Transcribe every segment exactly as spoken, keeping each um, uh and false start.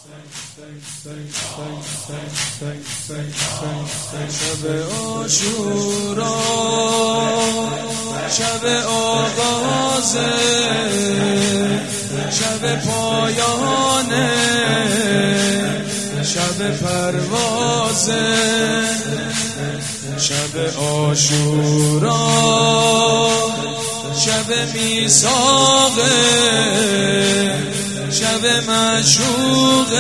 شب عاشورا شب آغاز شب پایان شب پرواز شب عاشورا شب میثاق شب معشوق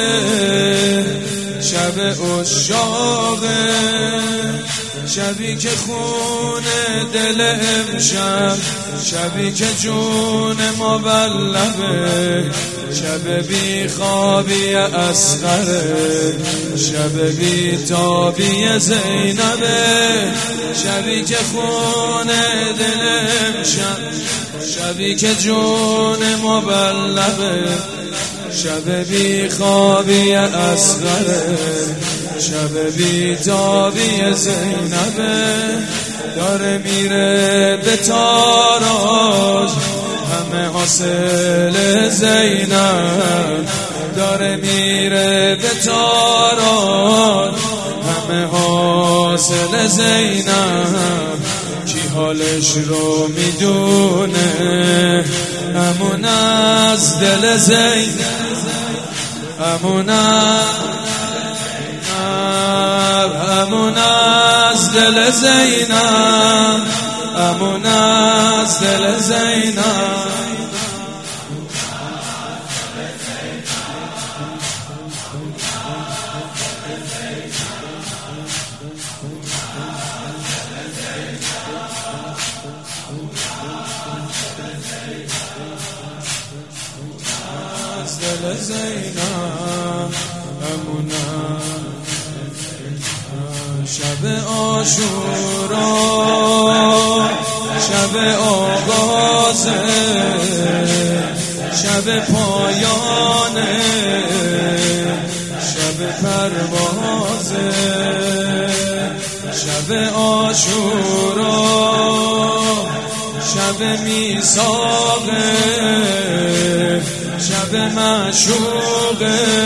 شب عشاق شبی که خون دل امشب شبی که جون ما بلبه شب بی خوابی اصغره شب بی تابی زینبه شبی که خون دل امشب شبی که جون ما بلبه شب بی خوابی اصغره شب بی تابی زینبه داره میره به تاراج همه حاصل زینب داره میره به تاراج همه حاصل زینب کی حالش رو میدونه همون از دل زینب همون همون از دل زینب همون از دل زینب دل زینب همون شب عاشورا شب آغاز شب پایان شب پرواز شب عاشورا شب میثاق شب معشوق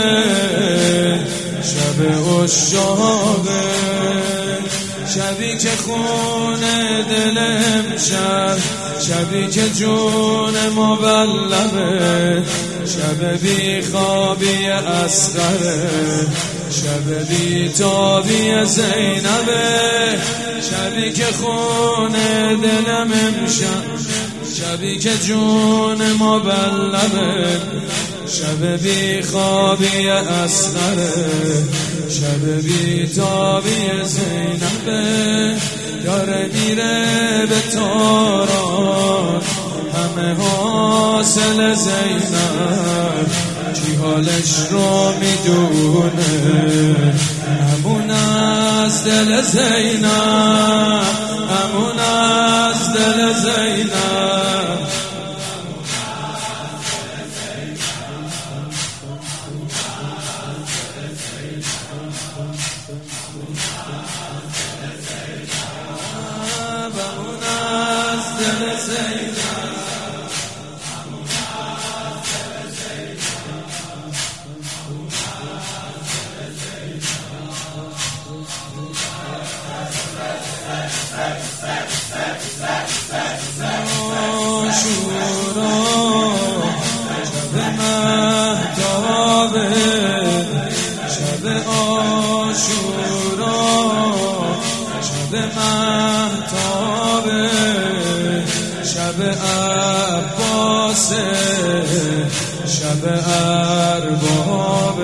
شب عشاق شبی که خون دل امشب شبی که جون ما بلبه شب بی خوابی اصغره شب بی تابی زینبه شبی که خون دلم امشب شبی که جون ما بلبه شب بی خوابی اصغره شب بی تابی زینبه داره میره به تاران همه حاصل زینب کی حالش رو میدونه همون از دل زینب همون از دل زینب عاشورا شب مهتاب شب عاشورا شب مهتاب شب عباس شب ارباب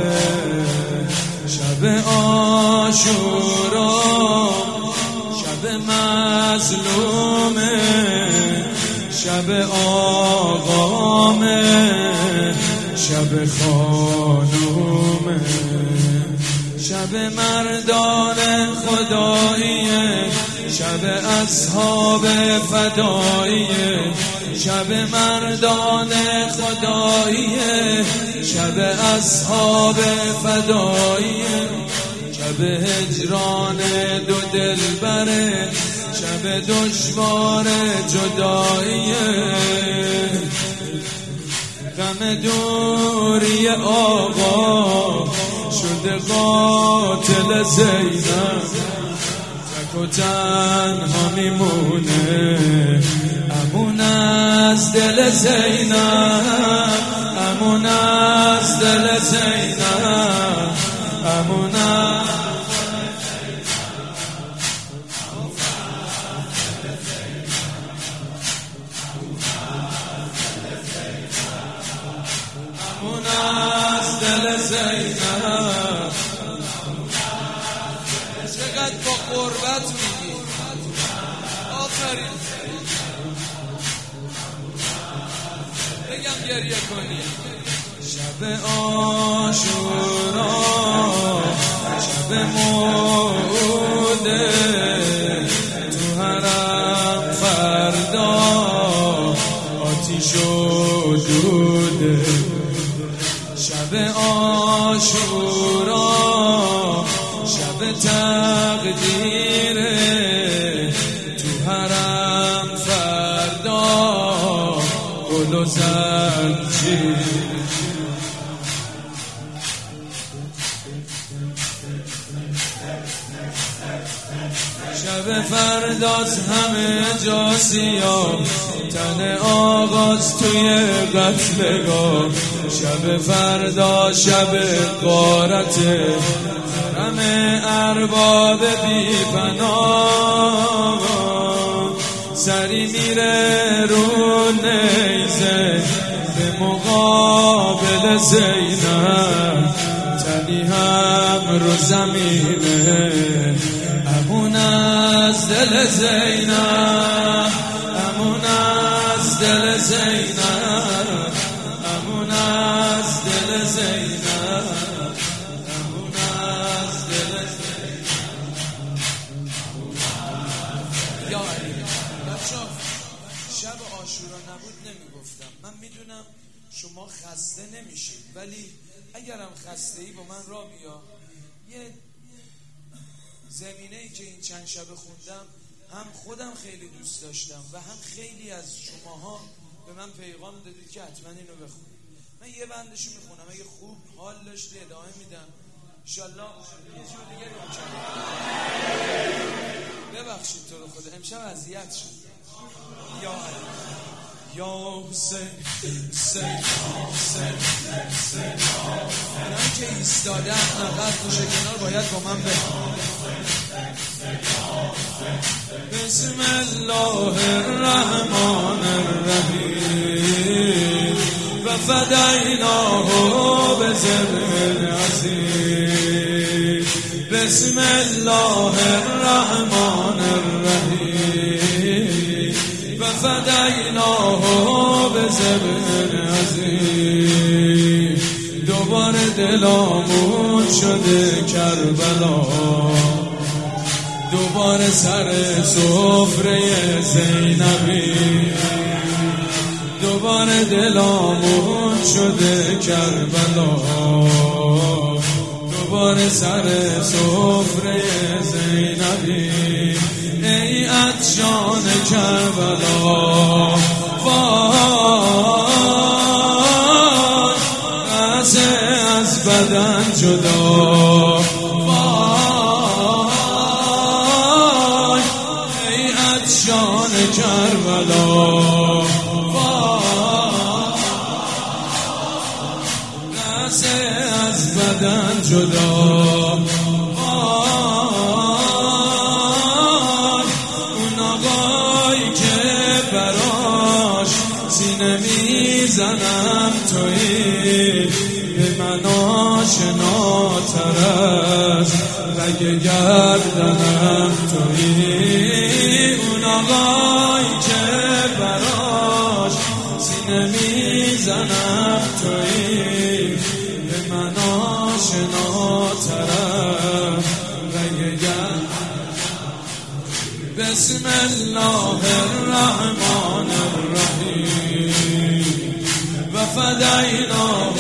شب عاشورا شب مظلومه شب آقامه شب خانومه شب مردان خداییه شب اصحاب فداییه شب مردان خداییه شب اصحاب فداییه شب هجران دو دلبره شب دشوار جداییه همه دوری آقا شده قاتل زینب، تک و تنها میمونه امون از دل زینب، امون از دل زینب، امون از امون از دل زینب. چقدر با قربت میگی، آفرین. بگم گریه کنی. شب عاشورا شب موعوده، تو حرم فردا آتیش و دوده. شب عاشورا شب تقدیره، تو حرم فردا گل و زنجیر. شب فرداست همه جا سیاه، تن آغاز توی قتلگاه. شب فردا شب غارته، همه ارباب بی پناه. سری میره رو نیزه به مقابل زینب، تنی هم رو زمینه امون از دل زینب، امون از دل زینب، امون از دل زینب، امون از دل زینب. یا علی بچه‌ها، شب عاشورا نبود نمیگفتم. من میدونم شما خسته نمیشید، ولی اگرم خسته ای با من را بیا. یه زمینه‌ای که این چند شب خوندم هم خودم خیلی دوست داشتم و هم خیلی از شماها به من پیغام دادید که حتما اینو بخونید. من یه بندشو میخونم، اگه خوب حال داشتی ادامه میدم انشالله. یه جور دیگه رو کنم. ببخشید تو رو خدا امشب اذیت شد. یا علی یا حسین حسین حسین حسین، من که ایستادم عقب گوشه کنار باید با من بخونم. بسم الله الرحمن الرحیم و فدیناه بذبح عظیم. بسم الله الرحمن الرحیم و فدیناه بذبح عظیم. دوباره دلامون شده کربلا، دوباره سر سفره زینبی. دوباره دلامون شده کربلا، دوباره سر سفره زینبی. ای عطشان کربلا وای، قصه از بدن جدا وای. ای عطشان کربلا وای، قصه از بدن جدا وای. اون آقایی که براش سینه میزنم تویی، به من آشناتر از رگ گردنم تویی. اون آقایی که براش سینه میزنم تویی، به من آشناتر از رگ گردنم. بسم الله الرحمن الرحیم و فدیناه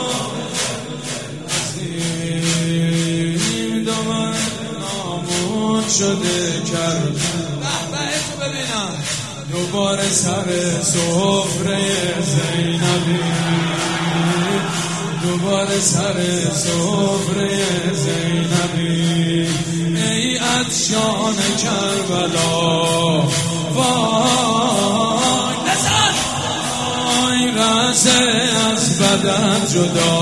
عظیم. دوباره نامون شده کرد، بهبهتو ببینم. دوباره سر سفره زینبی. دوباره سر سفره زینبی، ای عطشان کربلا، وای نزن، وای رسه از بدن جدا،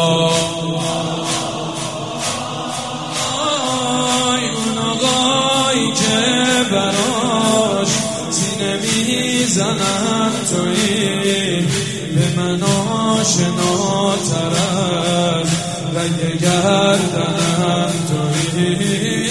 وای اون آقایی که براش سینه میزنن تویی، به من آشناتر از رگ گردنم تویی.